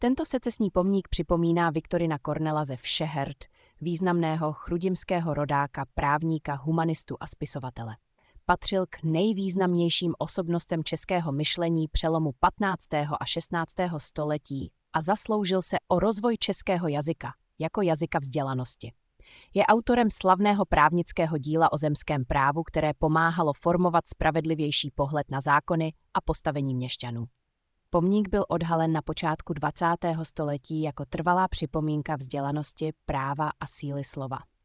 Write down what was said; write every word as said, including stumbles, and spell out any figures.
Tento secesní pomník připomíná Viktorina Kornela ze Všeherd, významného chrudimského rodáka, právníka, humanistu a spisovatele. Patřil k nejvýznamnějším osobnostem českého myšlení přelomu patnáctého a šestnáctého století a zasloužil se o rozvoj českého jazyka jako jazyka vzdělanosti. Je autorem slavného právnického díla o zemském právu, které pomáhalo formovat spravedlivější pohled na zákony a postavení měšťanů. Pomník byl odhalen na počátku dvacátého století jako trvalá připomínka vzdělanosti, práva a síly slova.